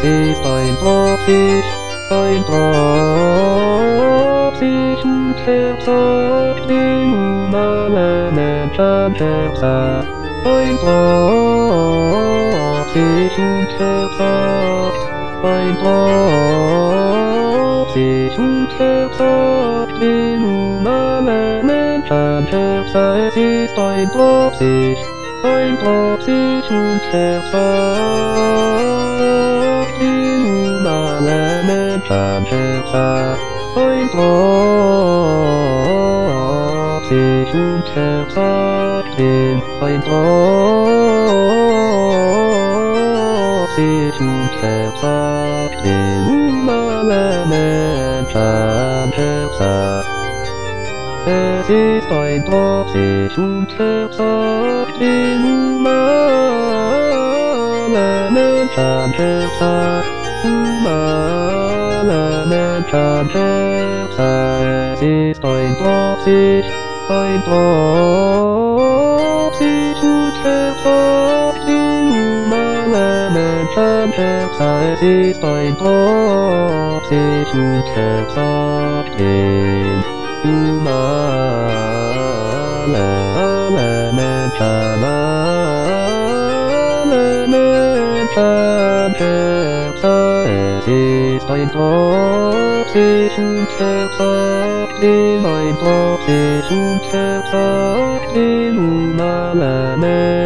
ist ein toxisch und versagt den humanen Menschenversagen. Ein toxisch und versagt, ein toxisch und versagt den humanen Menschenversagen. Es ist ein toxisch und versagt den humanen Menschenversagen. Ein toxisch und versagt den, ein toxisch und versagt den humanen Menschenversagen. Es ist ein toxisch und versagt den humanen Menschenversagen. Humane Menschenversagen. Es ist ein toxisch und versagt den humanen Menschenversagen. Es ist ein toxisch und versagt den humanen Menschenversagen. Es ist ein toxisch und versagt den, ein toxisch und versagt den humanen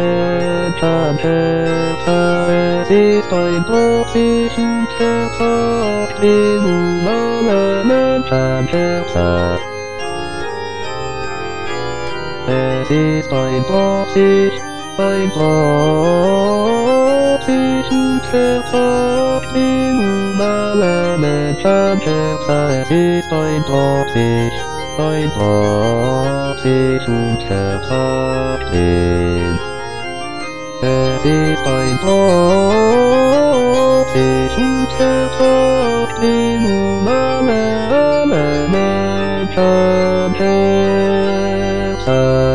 Menschenversagen. Es ist ein toxisch und versagt den humanen Menschenversagen. Es ist ein toxisch und versagt den humanen Menschenversagen. Es ist ein toxisch und versagt den. Es ist ein toxisch und versagt den humanen Menschenversagen.